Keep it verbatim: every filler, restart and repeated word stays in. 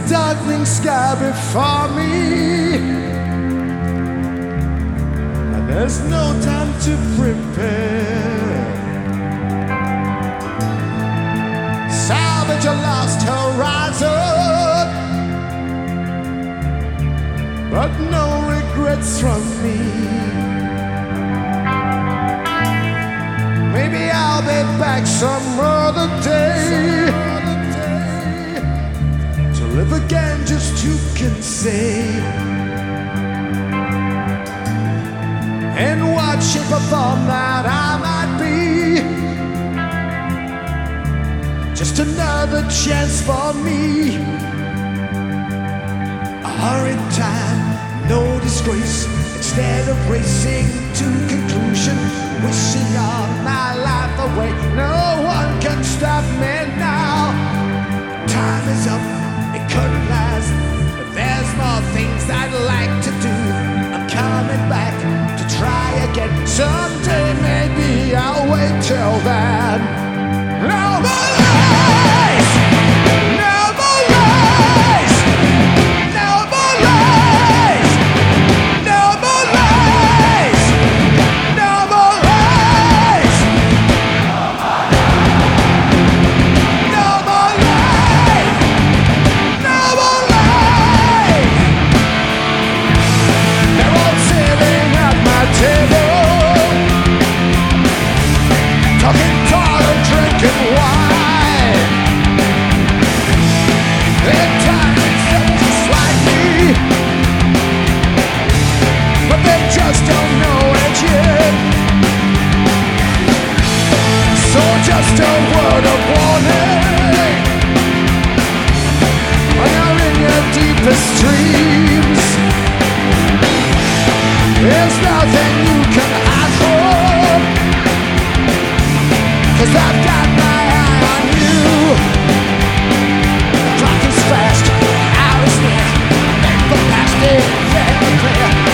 darkening sky before me, and there's no time to prepare. Salvage a lost horizon, but no regrets from me. Maybe I'll be back some other day to live again, just who can say? In what shape or form that I might be, just another chance for me. A hurried time, no disgrace. Instead of racing to conclusion, wishing all my life away, no one can stop me now. Time is up, it couldn't last, but there's more things I'd like to do. I'm coming back to try again someday. Maybe I'll wait till then. No more lies, no more lies, no more lies, no more lies, no more lies, no more lies, no more lies. They're all sitting at my table, talking tall and drinking wine. Their time is up just like me, but they just don't know it yet. So just a word of warning, when you're in your deepest dreams, there's nothing you can hide from, 'cause I've got my eye on you. The clock is fast, hours near, make the past day very clear.